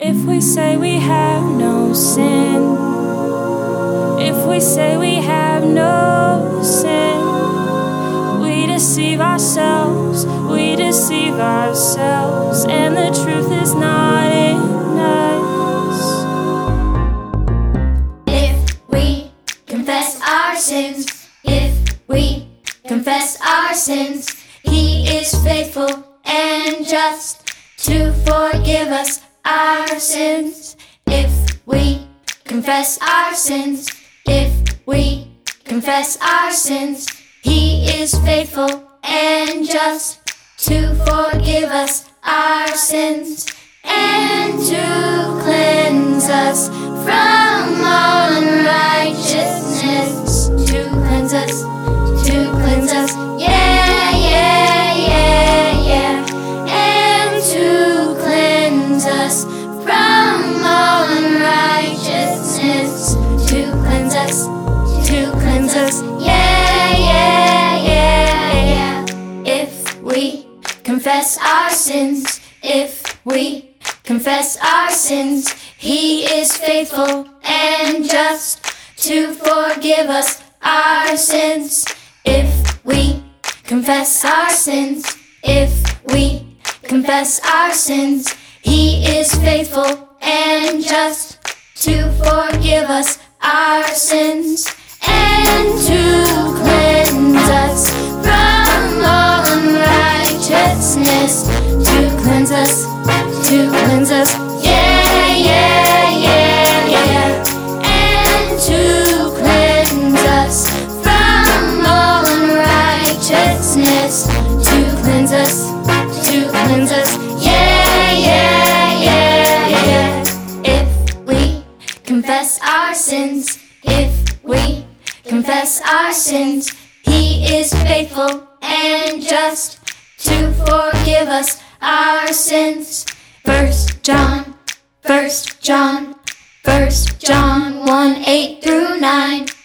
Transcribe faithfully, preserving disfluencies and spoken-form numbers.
If we say we have no sin, if we say we have no sin, we deceive ourselves, we deceive ourselves, and the truth is not in us. If we confess our sins, if we confess our sins, He is faithful and just to forgive us our sins. If we confess our sins, if we confess our sins, He is faithful and just to forgive us our sins and to cleanse us from all unrighteousness. To cleanse us, to cleanse us, yeah, yeah, yeah, yeah, and to cleanse us from all unrighteousness. To cleanse us, to cleanse us, yeah, yeah, yeah, yeah. If we confess our sins, if we confess our sins, He is faithful and just to forgive us our sins. If we confess our sins, if we confess our sins, He is faithful and just to forgive us our sins and to cleanse us from all unrighteousness. To cleanse us, to cleanse us, yeah, yeah, yeah, yeah, and to cleanse us from all unrighteousness. To cleanse us, to cleanse us, yeah, yeah, yeah, yeah. If we confess our sins, if we confess our sins, He is faithful and just to forgive us our sins. First John, First John, First John one, eight through nine.